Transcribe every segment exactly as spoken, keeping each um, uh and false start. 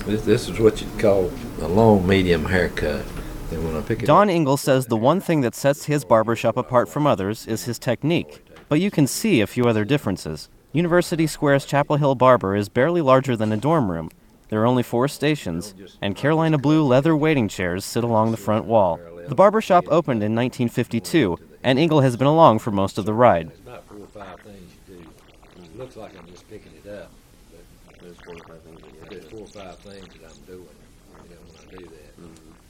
This, this is what you'd call a long, medium haircut. And when I pick it Don up, Engel says the one thing that sets his barbershop apart from others is his technique, but you can see a few other differences. University Square's Chapel Hill Barber is barely larger than a dorm room. There are only four stations, and Carolina blue leather waiting chairs sit along the front wall. The barbershop opened in nineteen fifty-two, and Engel has been along for most of the ride. There's about four or five things you do. It looks like I'm just picking it up, but there's four or five things, there's four or five things that I'm doing, you know, when I do that.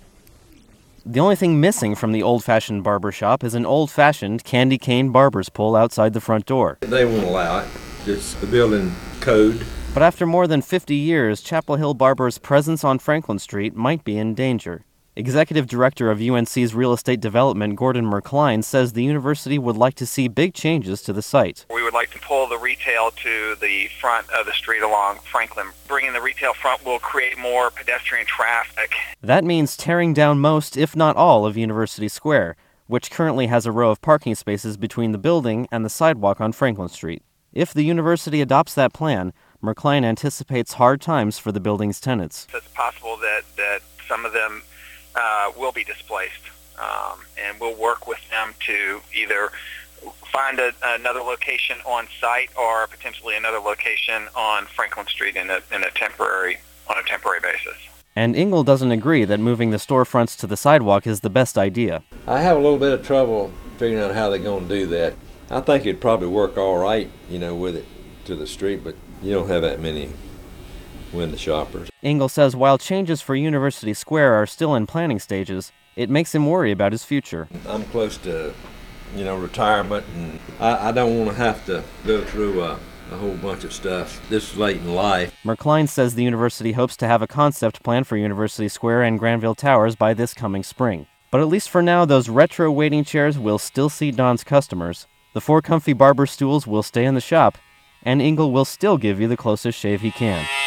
Mm-hmm. The only thing missing from the old-fashioned barbershop is an old-fashioned candy cane barber's pole outside the front door. They won't allow it. It's the building code. But after more than fifty years, Chapel Hill Barber's presence on Franklin Street might be in danger. Executive Director of U N C's Real Estate Development, Gordon Merkline, says the university would like to see big changes to the site. We would like to pull the retail to the front of the street along Franklin. Bringing the retail front will create more pedestrian traffic. That means tearing down most, if not all, of University Square, which currently has a row of parking spaces between the building and the sidewalk on Franklin Street. If the university adopts that plan, Merkline anticipates hard times for the building's tenants. It's possible that, that some of them uh, will be displaced, um, and we'll work with them to either find a, another location on site or potentially another location on Franklin Street in a, in a temporary, on a temporary basis. And Engel doesn't agree that moving the storefronts to the sidewalk is the best idea. I have a little bit of trouble figuring out how they're going to do that. I think it'd probably work all right, you know, with it to the street, but you don't have that many window shoppers. Engel says while changes for University Square are still in planning stages, it makes him worry about his future. I'm close to, you know, retirement, and I, I don't want to have to go through a, a whole bunch of stuff this late in life. Merkline says the university hopes to have a concept plan for University Square and Granville Towers by this coming spring. But at least for now, those retro waiting chairs will still see Don's customers. The four comfy barber stools will stay in the shop, and Engel will still give you the closest shave he can.